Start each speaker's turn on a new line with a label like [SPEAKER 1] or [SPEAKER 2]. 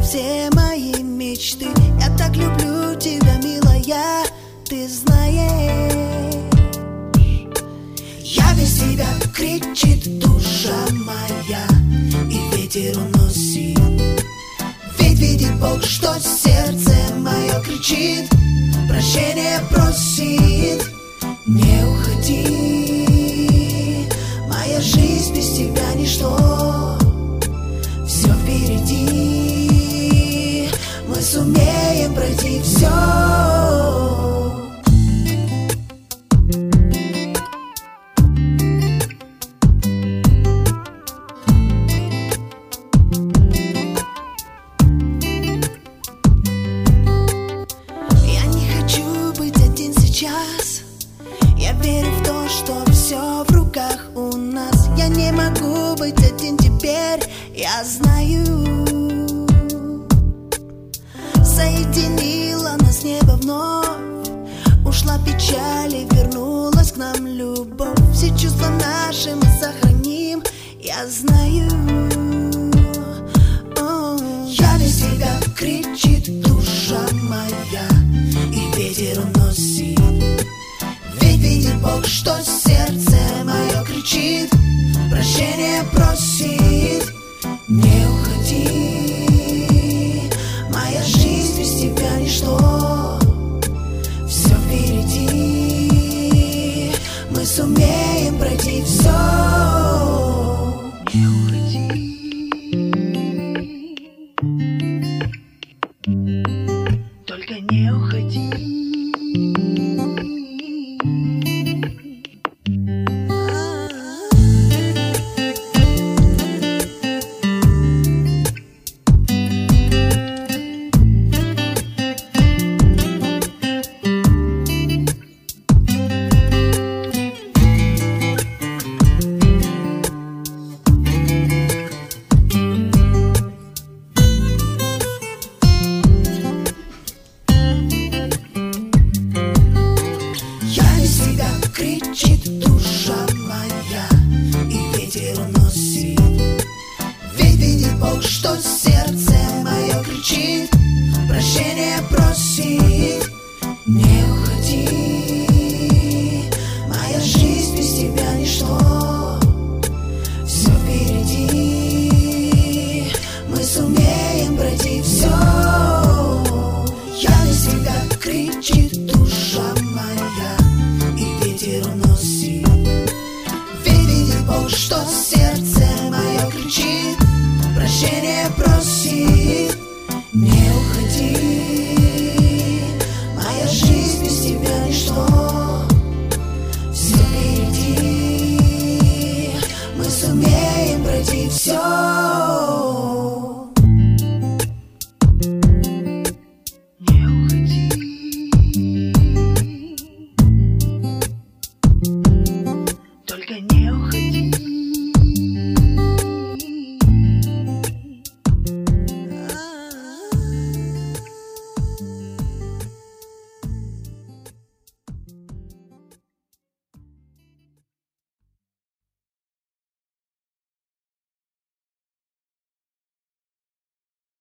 [SPEAKER 1] все мои мечты. Я так люблю тебя, милая, ты знаешь. Я без тебя, кричит душа моя, и ветер уносит. Ведь видит Бог, что сердце мое кричит, прощения просит. Не уходи, моя жизнь без тебя ничто. Все впереди, мы сумеем пройти все. Я верю в то, что все в руках у нас. Я не могу быть один теперь, я знаю. Соединила нас небо вновь. Ушла печаль и вернулась к нам любовь. Все чувства наши мы сохраним, я знаю. Я без тебя, кричит душа моя, и ветер уносит. Видит Бог, что сердце мое кричит, прощения просит. Не уходи, моя жизнь без тебя ничто. Все впереди, мы сумеем пройти все. Не уходи, только не уходи. Кричит душа моя, и ветер уносит. Ведь видит Бог, что сердце мое кричит, прощения просит.